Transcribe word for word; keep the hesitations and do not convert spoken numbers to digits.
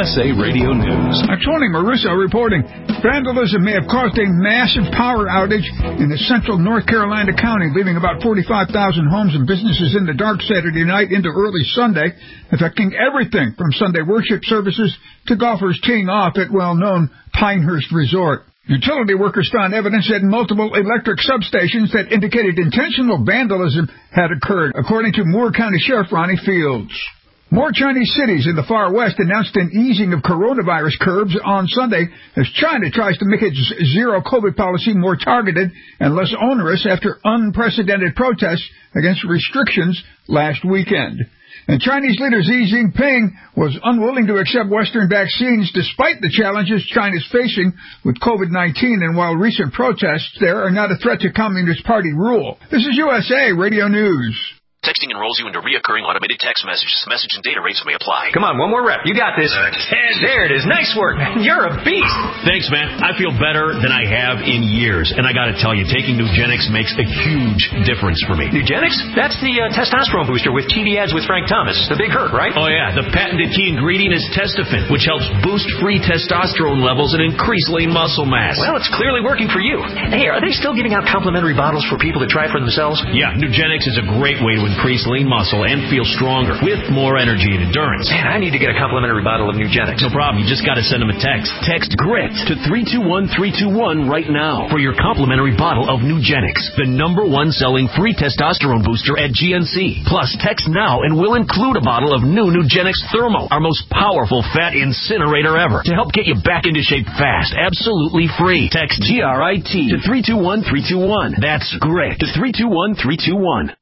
S A Radio News. Tony Maruso reporting. Vandalism may have caused a massive power outage in the central North Carolina county, leaving about forty-five thousand homes and businesses in the dark Saturday night into early Sunday, affecting everything from Sunday worship services to golfers teeing off at well-known Pinehurst Resort. Utility workers found evidence at multiple electric substations that indicated intentional vandalism had occurred, according to Moore County Sheriff Ronnie Fields. More Chinese cities in the far west announced an easing of coronavirus curbs on Sunday as China tries to make its zero-COVID policy more targeted and less onerous after unprecedented protests against restrictions last weekend. And Chinese leader Xi Jinping was unwilling to accept Western vaccines despite the challenges China is facing with COVID nineteen, and while recent protests there are not a threat to Communist Party rule. This is U S A Radio News. Texting enrolls you into reoccurring automated text messages. Message and data rates may apply. Come on, one more rep. You got this. Uh, ten. There it is. Nice work. You're a beast. Thanks, man. I feel better than I have in years. And I got to tell you, taking Nugenix makes a huge difference for me. Nugenix? That's the uh, testosterone booster with T V ads with Frank Thomas. The big hurt, right? Oh, yeah. The patented key ingredient is Testofen, which helps boost free testosterone levels and increase lean muscle mass. Well, it's clearly working for you. Hey, are they still giving out complimentary bottles for people to try for themselves? Yeah, Nugenix is a great way to increase lean muscle and feel stronger with more energy and endurance. Man, I need to get a complimentary bottle of Nugenix. No problem. You just got to send them a text. Text GRIT to three two one three two one right now for your complimentary bottle of Nugenix, the number one selling free testosterone booster at G N C. Plus, text now and we'll include a bottle of new Nugenix Thermo, our most powerful fat incinerator ever, to help get you back into shape fast, absolutely free. Text G R I T to three two one three two one. That's GRIT to three two one three two one.